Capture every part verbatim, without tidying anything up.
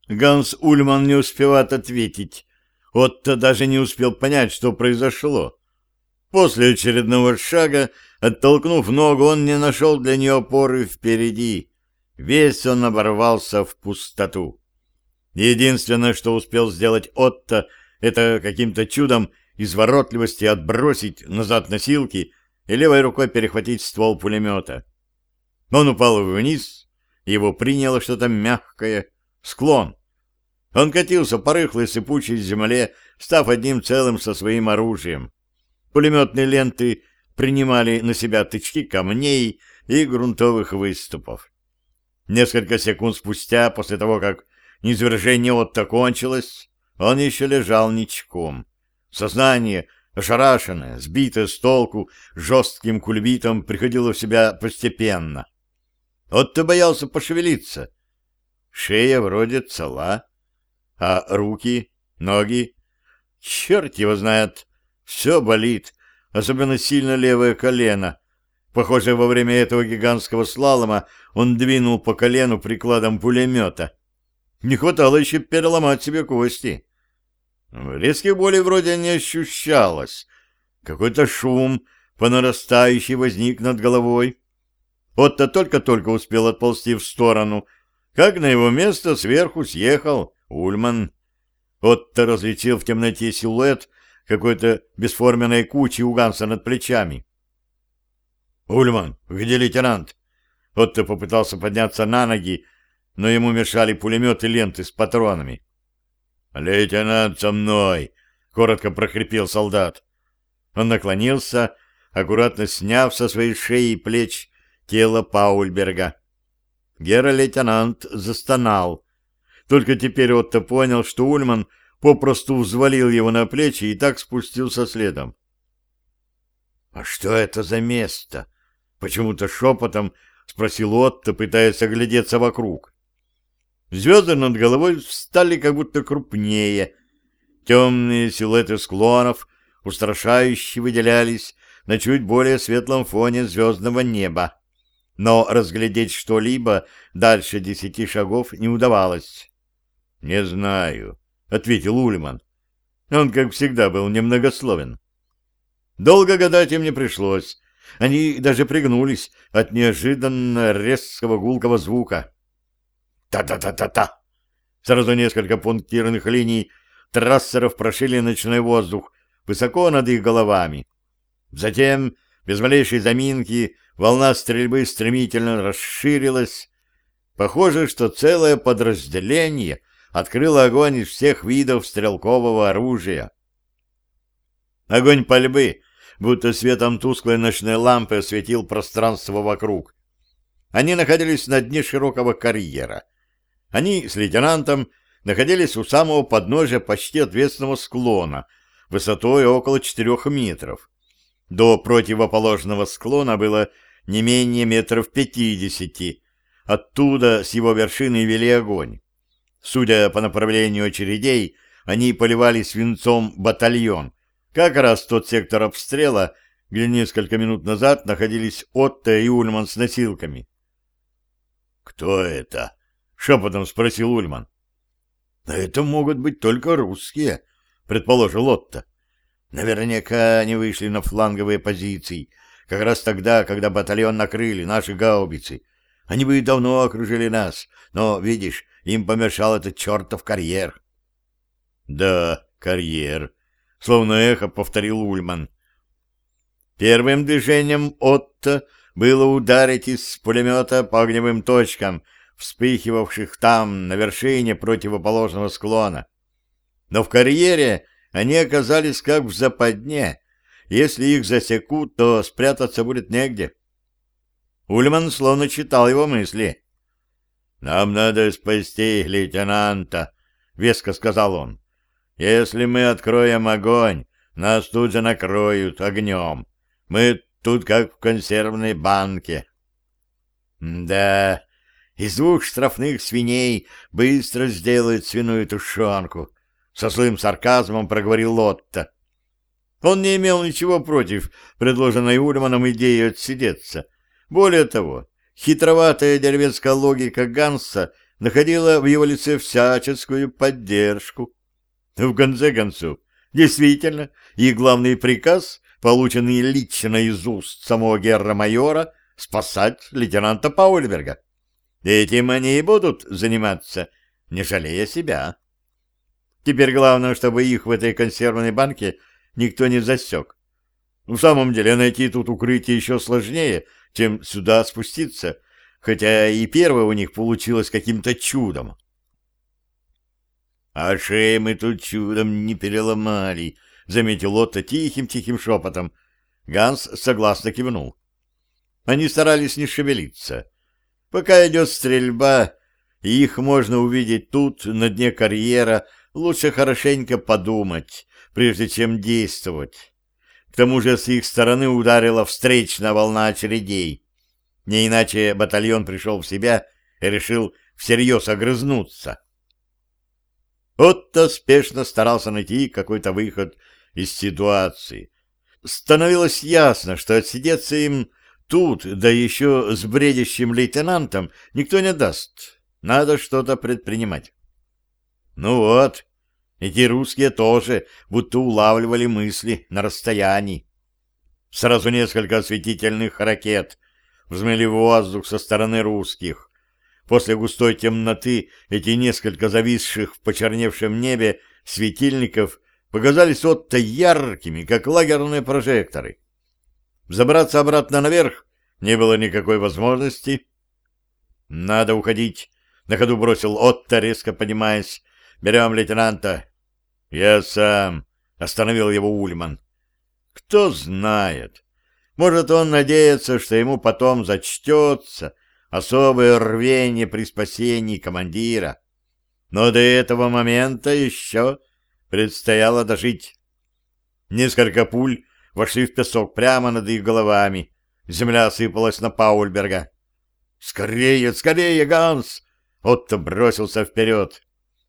Ганс Ульман не успевает ответить. Отто даже не успел понять, что произошло. После очередного шага, оттолкнув ногу, он не нашел для нее опоры впереди. Весь он оборвался в пустоту. Единственное, что успел сделать Отто, это каким-то чудом изворотливости отбросить назад носилки и левой рукой перехватить ствол пулемета. Он упал вниз, его приняло что-то мягкое, склон. Он катился по рыхлой сыпучей земле, став одним целым со своим оружием. Пулеметные ленты принимали на себя тычки камней и грунтовых выступов. Несколько секунд спустя, после того, как низвержение Отто кончилось, он еще лежал ничком. Сознание, ошарашенное, сбитое с толку, жестким кульбитом, приходило в себя постепенно. Отто боялся пошевелиться. Шея вроде цела, а руки, ноги... Черт его знает, все болит, особенно сильно левое колено. Похоже, во время этого гигантского слалома он двинул по колену прикладом пулемета. Не хватало еще переломать себе кости. Резких болей вроде не ощущалось. Какой-то шум по нарастающей возник над головой. Отто только-только успел отползти в сторону, как на его место сверху съехал Ульман. Отто различил в темноте силуэт какой-то бесформенной кучи у Ганса над плечами. «Ульман, где лейтенант?» Отто попытался подняться на ноги, но ему мешали пулемет и ленты с патронами. «Лейтенант со мной!» — коротко прохрипел солдат. Он наклонился, аккуратно сняв со своей шеи и плеч тело Паульберга. Герр-лейтенант застонал. Только теперь Отто понял, что Ульман попросту взвалил его на плечи и так спустился следом. «А что это за место?» — почему-то шепотом спросил Отто, пытаясь оглядеться вокруг. Звезды над головой стали как будто крупнее. Темные силуэты склонов устрашающе выделялись на чуть более светлом фоне звездного неба. Но разглядеть что-либо дальше десяти шагов не удавалось. — Не знаю, — ответил Ульман. Он, как всегда, был немногословен. Долго гадать им не пришлось. Они даже пригнулись от неожиданно резкого гулкого звука. Та-та-та-та-та! Сразу несколько пунктирных линий трассеров прошили ночной воздух высоко над их головами. Затем, без малейшей заминки, волна стрельбы стремительно расширилась. Похоже, что целое подразделение открыло огонь из всех видов стрелкового оружия. Огонь пальбы, будто светом тусклой ночной лампы, осветил пространство вокруг. Они находились на дне широкого карьера. Они с лейтенантом находились у самого подножия почти отвесного склона, высотой около четырех метров. До противоположного склона было не менее метров пятидесяти. Оттуда с его вершины вели огонь. Судя по направлению очередей, они поливали свинцом батальон, как раз тот сектор обстрела, где несколько минут назад находились Отто и Ульман с носилками. «Кто это?» — шепотом спросил Ульман. «Да это могут быть только русские», — предположил Отто. «Наверняка они вышли на фланговые позиции, как раз тогда, когда батальон накрыли наши гаубицы. Они бы и давно окружили нас, но, видишь, им помешал этот чертов карьер». «Да, карьер», — словно эхо повторил Ульман. Первым движением Отто было ударить из пулемета по огневым точкам, вспыхивавших там, на вершине противоположного склона. Но в карьере они оказались как в западне. Если их засекут, то спрятаться будет негде. Ульман словно читал его мысли. «Нам надо спасти лейтенанта», — веско сказал он. «Если мы откроем огонь, нас тут же накроют огнем. Мы тут как в консервной банке». «Да, из двух штрафных свиней быстро сделают свиную тушенку», — со злым сарказмом проговорил Лотто. Он не имел ничего против предложенной Ульманом идеи отсидеться. Более того, хитроватая деревенская логика Ганса находила в его лице всяческую поддержку. В конце концов, действительно, их главный приказ, полученный лично из уст самого герра-майора, спасать лейтенанта Паульберга. Этим они и будут заниматься, не жалея себя. Теперь главное, чтобы их в этой консервной банке никто не засек. В самом деле, найти тут укрытие еще сложнее, чем сюда спуститься, хотя и первое у них получилось каким-то чудом. — А шеи мы тут чудом не переломали, — заметил Отто тихим-тихим шепотом. Ганс согласно кивнул. Они старались не шевелиться. Пока идет стрельба, и их можно увидеть тут, на дне карьера, лучше хорошенько подумать, прежде чем действовать. К тому же с их стороны ударила встречная волна очередей. Не иначе батальон пришел в себя и решил всерьез огрызнуться. Отто спешно старался найти какой-то выход из ситуации. Становилось ясно, что отсидеться им тут, да еще с бредящим лейтенантом, никто не даст. Надо что-то предпринимать. Ну вот, эти русские тоже будто улавливали мысли на расстоянии. Сразу несколько осветительных ракет взмыли в воздух со стороны русских. После густой темноты эти несколько зависших в почерневшем небе светильников показались Отто яркими, как лагерные прожекторы. Забраться обратно наверх не было никакой возможности. «Надо уходить», — на ходу бросил Отто, резко поднимаясь. «Берем лейтенанта». «Я сам», — остановил его Ульман. «Кто знает. Может, он надеется, что ему потом зачтется особое рвение при спасении командира. Но до этого момента еще предстояло дожить». Несколько пуль вошли в песок прямо над их головами. Земля осыпалась на Паульберга. «Скорее, скорее, Ганс!» Отто бросился вперед.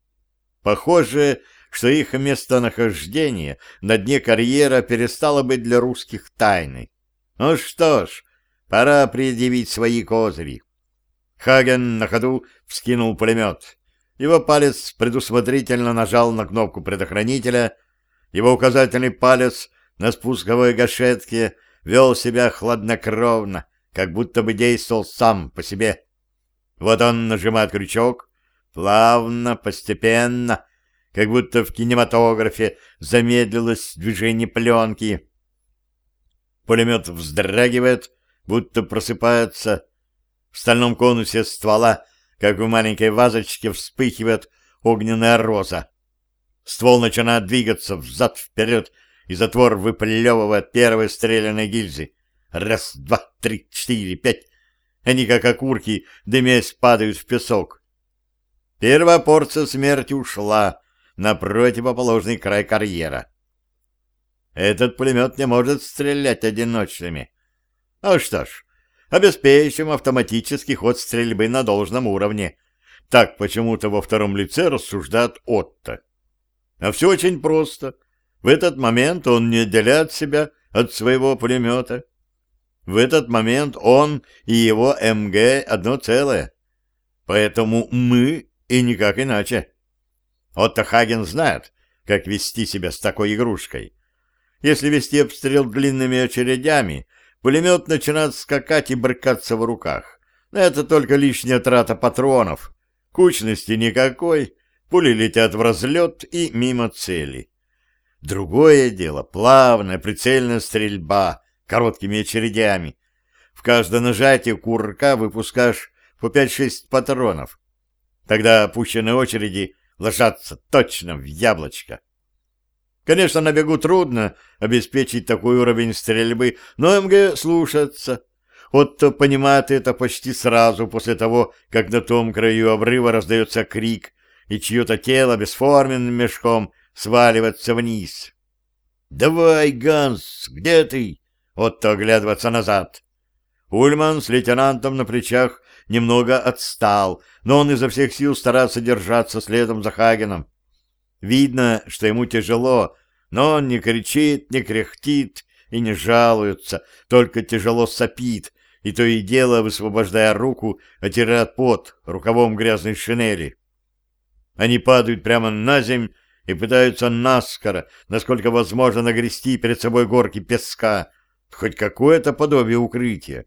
Похоже, что их местонахождение на дне карьера перестало быть для русских тайной. Ну что ж, пора предъявить свои козыри. Хаген на ходу вскинул пулемет. Его палец предусмотрительно нажал на кнопку предохранителя. Его указательный палец на спусковой гашетке вел себя хладнокровно, как будто бы действовал сам по себе. Вот он нажимает крючок, плавно, постепенно, как будто в кинематографе замедлилось движение пленки. Пулемет вздрагивает, будто просыпается. В стальном конусе ствола, как в маленькой вазочке, вспыхивает огненная роза. Ствол начинает двигаться взад-вперед, и затвор выплевывает первые стрелянные гильзы. Раз, два, три, четыре, пять. Они, как окурки, дымясь, падают в песок. Первая порция смерти ушла на противоположный край карьера. Этот пулемет не может стрелять одиночными. Ну что ж, обеспечим автоматический ход стрельбы на должном уровне. Так почему-то во втором лице рассуждает Отто. А все очень просто. В этот момент он не отделяет себя от своего пулемета. В этот момент он и его эм гэ одно целое. Поэтому мы и никак иначе. Отто Хаген знает, как вести себя с такой игрушкой. Если вести обстрел длинными очередями, пулемет начинает скакать и брыкаться в руках. Но это только лишняя трата патронов. Кучности никакой, пули летят в разлет и мимо цели. Другое дело — плавная прицельная стрельба короткими очередями. В каждое нажатие курка выпускаешь по пять-шесть патронов. Тогда опущенные очереди ложатся точно в яблочко. Конечно, на бегу трудно обеспечить такой уровень стрельбы, но эм гэ слушается. Отто понимает это почти сразу после того, как на том краю обрыва раздается крик, и чье-то тело бесформенным мешком сваливается вниз. «Давай, Ганс, где ты?» Отто оглядывается назад. Ульман с лейтенантом на плечах немного отстал, но он изо всех сил старается держаться следом за Хагеном. Видно, что ему тяжело, но он не кричит, не кряхтит и не жалуется, только тяжело сопит, и то и дело, высвобождая руку, отирает пот рукавом грязной шинели. Они падают прямо на земь и пытаются наскоро, насколько возможно, нагрести перед собой горки песка, хоть какое-то подобие укрытия.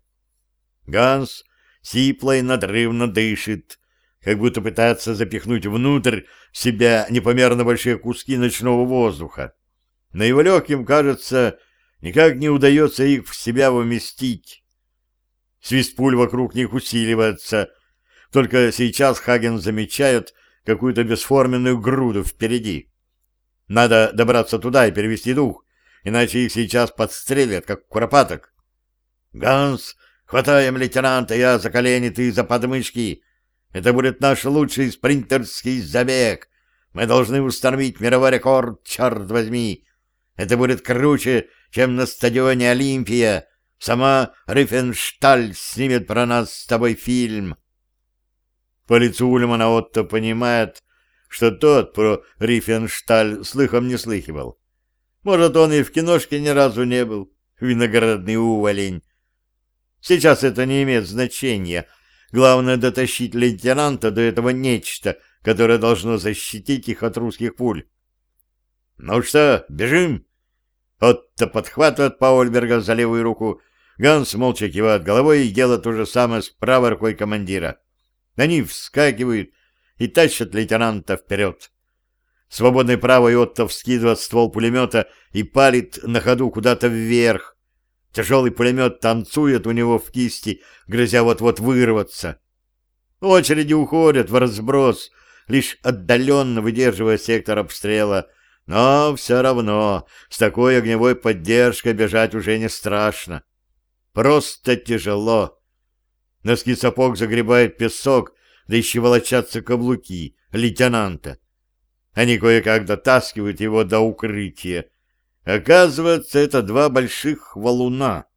Ганс сипло и надрывно дышит, как будто пытается запихнуть внутрь себя непомерно большие куски ночного воздуха. Но его легким, кажется, никак не удается их в себя вместить. Свист пуль вокруг них усиливается. Только сейчас Хаген замечает какую-то бесформенную груду впереди. Надо добраться туда и перевести дух, иначе их сейчас подстрелят, как куропаток. «Ганс, хватаем лейтенанта, я за колени, ты за подмышки. Это будет наш лучший спринтерский забег. Мы должны установить мировой рекорд, черт возьми. Это будет круче, чем на стадионе Олимпия. Сама Рифеншталь снимет про нас с тобой фильм». По лицу Ульмана Отто понимает, что тот про Рифеншталь слыхом не слыхивал. Может, он и в киношке ни разу не был, виноградный уволень. Сейчас это не имеет значения. Главное — дотащить лейтенанта до этого нечто, которое должно защитить их от русских пуль. «Ну что, бежим?» Отто подхватывает Паульберга за левую руку. Ганс молча кивает головой и делает то же самое с правой рукой командира. Они вскакивают и тащат лейтенанта вперед. Свободной правой Отто вскидывает ствол пулемета и палит на ходу куда-то вверх. Тяжелый пулемет танцует у него в кисти, грозя вот-вот вырваться. Очереди уходят в разброс, лишь отдаленно выдерживая сектор обстрела. Но все равно с такой огневой поддержкой бежать уже не страшно. Просто тяжело. Носки сапог загребают песок, да еще волочатся каблуки лейтенанта. Они кое-как дотаскивают его до укрытия. Оказывается, это два больших валуна.